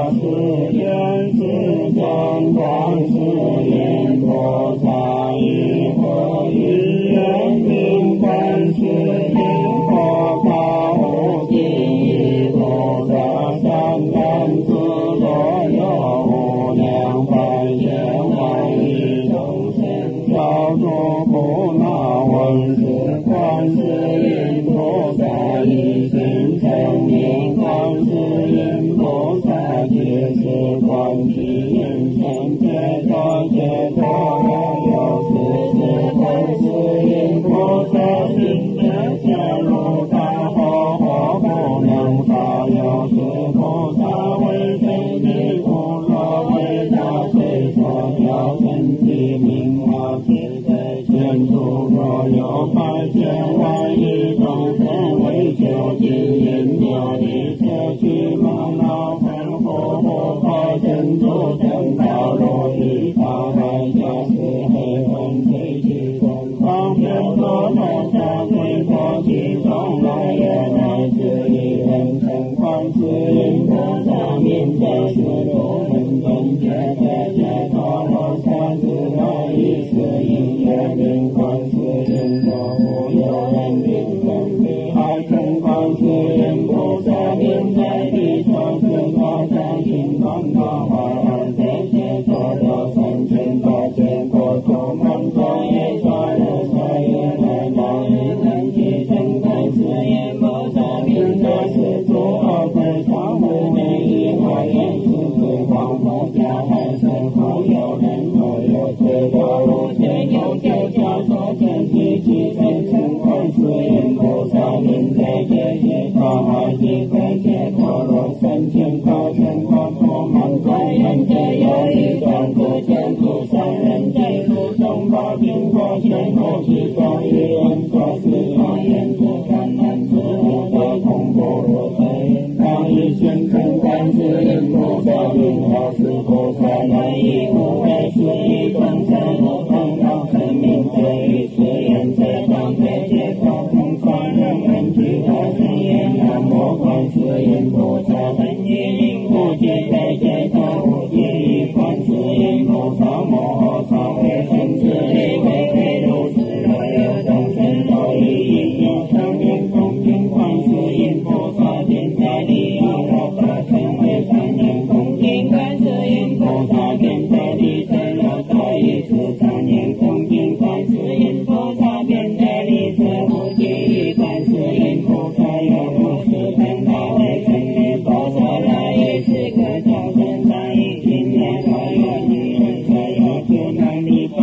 世愿世尊观世音菩萨以何因缘名观世音菩萨无尽意菩萨善男子所有无量百千万亿众生消除苦恼闻是观世音菩萨一心称名观世音菩萨皆是观世音圣解脱解脱有时是观世音菩萨心得加入大火火不能发有时菩萨为真理无若为大水所教身体名号自在全处若有百千万亿众生为求经引有力摄取满脑分火火破真主正道路一法外加是黑魂推去东方偏多头下推破其中来也乃至一人称观世音菩萨名者是不能分解解脱罗三世来一世因缘名观世音佛无有人名分彼海称观世音菩萨名在地上是他在心中大华二界解脱了三千八千国土满座也杀人杀也来到一人即称观世音菩萨名在是诸恶鬼常无内一化言是最广佛家海生后有人所有罪多无罪有罪教所见其其身称观世音菩萨名在解解脱海即会解脱罗三千八千国土满座人皆有一种不见诸三人在途中八品国前后其中一人所思所言之善男子无得同不如谁当以宣称观世音菩萨名号是菩萨来以无为是一众生无同道生命这一次言这当对解脱同传人人具大圣言南无观世音菩萨本一名无界对解脱无界一观世音菩萨摩诃萨为生之力为非如是若有众生若以因有生命恭敬观世音菩萨现在利阿罗达成为三年恭敬观世音菩萨现在利在罗达一次三年恭敬观世音菩萨现在利在无界一观世音菩萨有如是等大为生命菩萨来一次可教生在一心念所有女人所有诸男女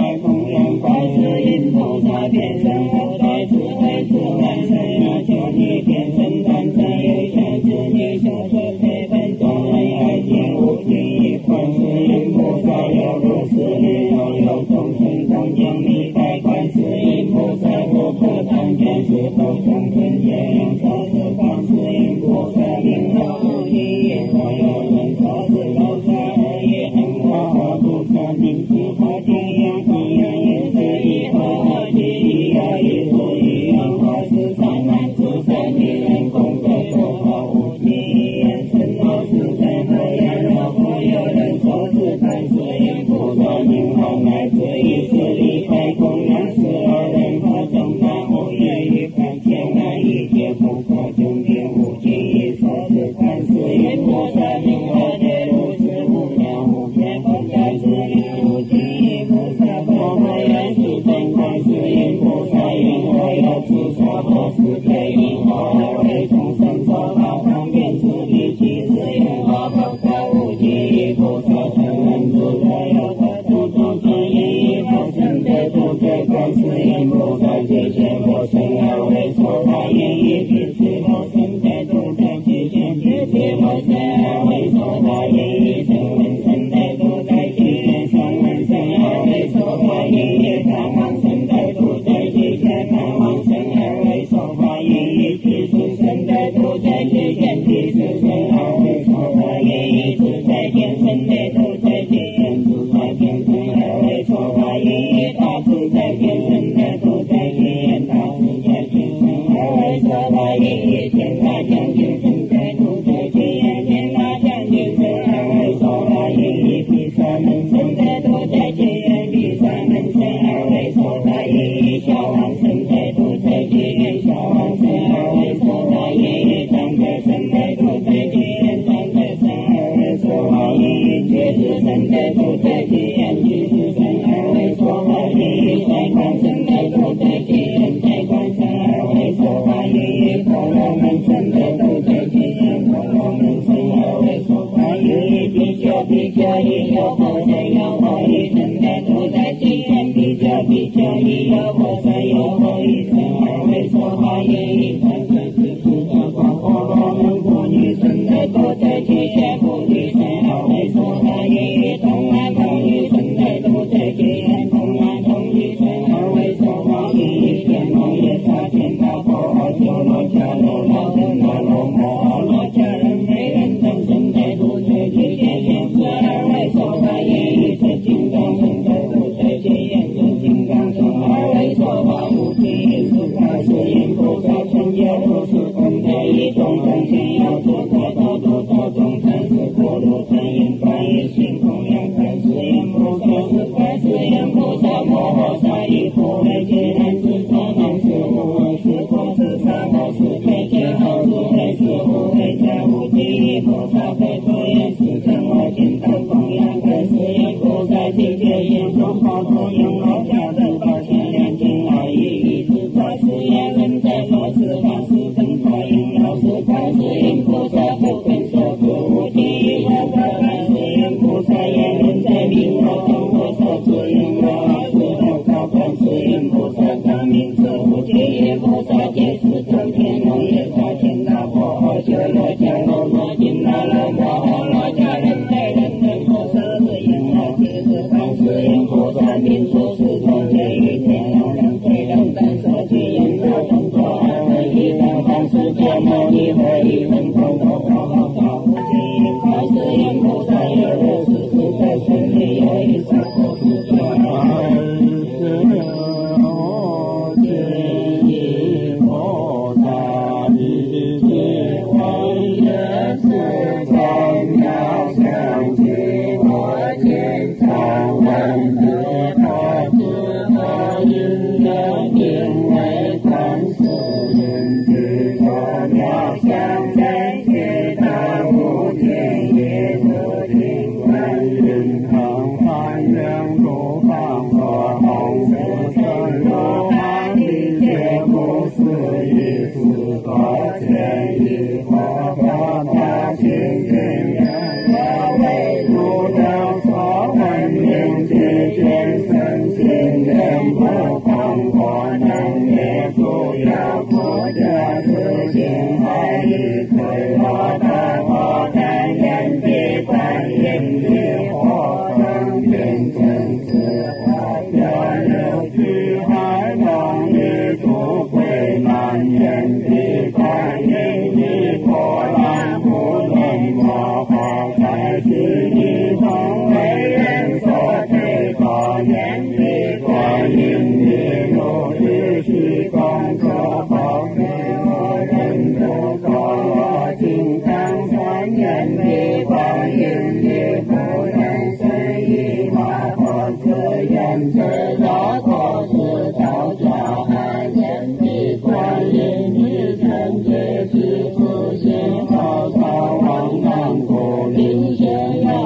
Hãy subscribe cho kênh Ghiền Mì Gõ để không bỏ lỡ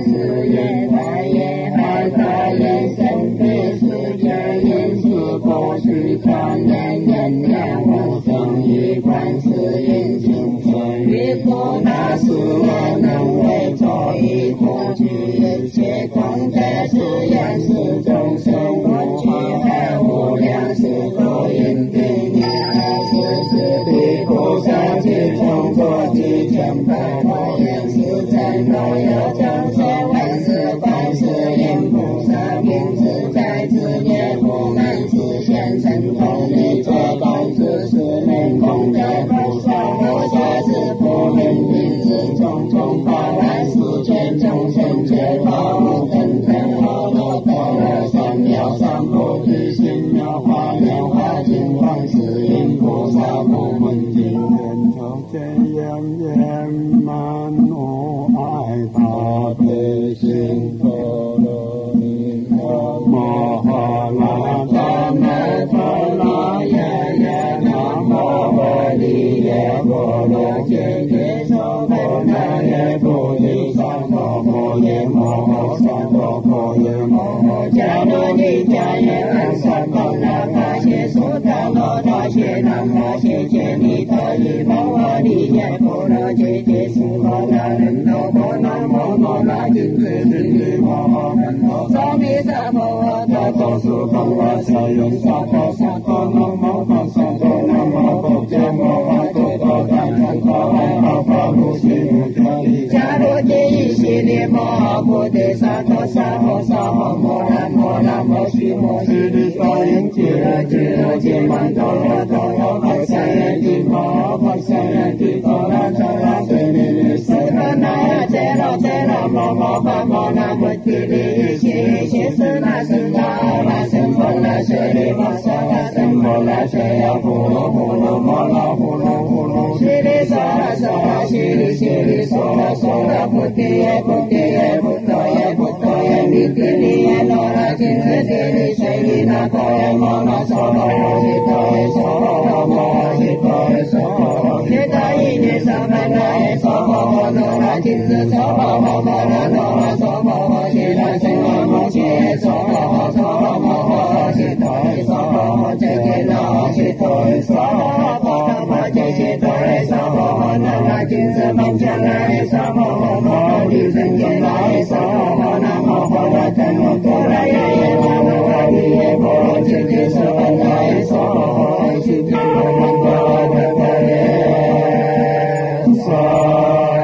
是言法言海法言生别世界言是过去传言言量无生一观世言行深于菩萨是我能为作一过去一切空在是言是众生无际海无量是多因地你爱是是地菩萨即从作即成百多言是真若有众生闻是观世音菩萨名字在此界不满是现神通力这般是是能空在菩萨菩萨是不能名字种种八万四千众生皆发无等等阿罗多罗三藐三菩提心妙法妙法净观世音菩萨不闻经人头见言言满无爱大悲心陀罗尼摩哈拉达摩陀罗耶耶南无摩利耶波罗揭揭娑婆那耶菩提萨埵婆耶摩诃萨埵婆耶摩诃迦罗尼迦耶安萨埵那嘎谢苏达罗达谢南无谢揭尼他伊摩利耶波罗揭揭苏罗那人多波那摩罗那金智金尼摩诃门多萨弥萨婆诃萨多苏空瓦萨用萨婆萨多那摩诃萨多那摩诃迦摩诃多多达参陀罗阿法卢西卢迦利迦罗揭伊悉利摩诃菩提萨埵萨婆萨婆摩那摩那摩悉摩悉利萨因揭热揭热揭曼陀罗陀罗诃萨耶提摩诃萨耶提陀罗陀罗揭尼尼斯罗那耶揭罗揭罗摩摩诃摩那菩提利悉悉斯那斯那阿那僧婆那舍利摩萨那僧婆那舍呀婆罗婆罗摩那婆罗婆罗悉利娑那娑那悉利悉利娑那娑那菩提耶菩提耶菩提耶菩提耶尼提尼耶罗那金智提利舍利那多耶摩那娑婆诃悉多耶娑婆诃摩悉多耶娑婆诃悉多耶尼萨曼那耶娑婆诃罗那金智娑婆诃摩那罗那娑婆诃悉那僧那摩悉耶娑婆诃娑婆诃悉多耶娑婆诃揭揭那悉多耶娑婆诃摩揭悉多耶娑婆诃那那金智曼迦那耶娑婆诃摩利僧揭那耶娑婆诃那摩诃那真摩多拉耶耶那摩诃利耶波罗揭揭娑婆那耶娑婆诃悉揭罗曼多拉多多耶娑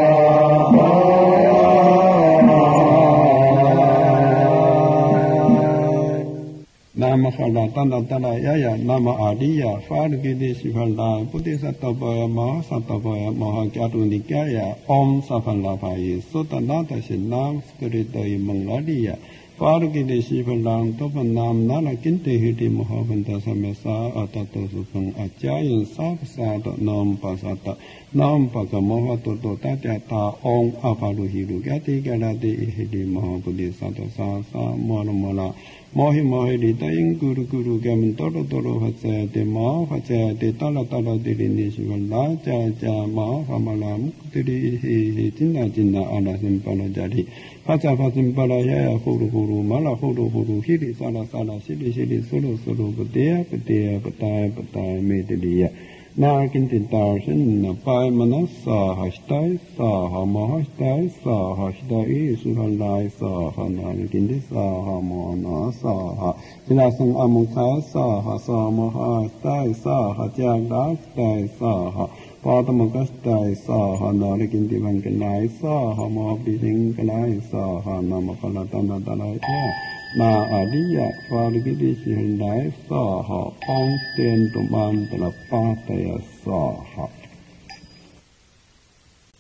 Nama khala tanda tanda yaya nama adiya fargidi sifalda puti satapaya maha satapaya maha kyaruni kyaya om safalla payi sotanata sinam skritoi mangladiya fargidi sifalda topanam nala kinte hiti mahavanta samesa atato supang achayin sapsata nam pasata nam pakamoha toto tatyata om apalu hiru kyati kyarati hiti mahaputi sato sa mora mora Mohi mohi di taing guru guru gamin toro toro haca de ma haca de tala tala diri ni shivala ja ja ma hamala mukdiri hi jinna jinna ana simpala jadi haca simpala ya ya huru huru mala huru huru hiri sala sala sili sili sulu sulu petea petea petai petai mediliya na kintintar sin na pai manasa hastai sa hamahastai sa hastai suhalai sa hanal kinti sa hamana sa ha silasang amukha sa ha sa mahastai sa hajagastai sa ha patamakastai sa hanal kinti bangkalai sa hamabiling kalai sa hanamakala tanda talai na adiya fargidi sihlai saha pangten tuman talapataya saha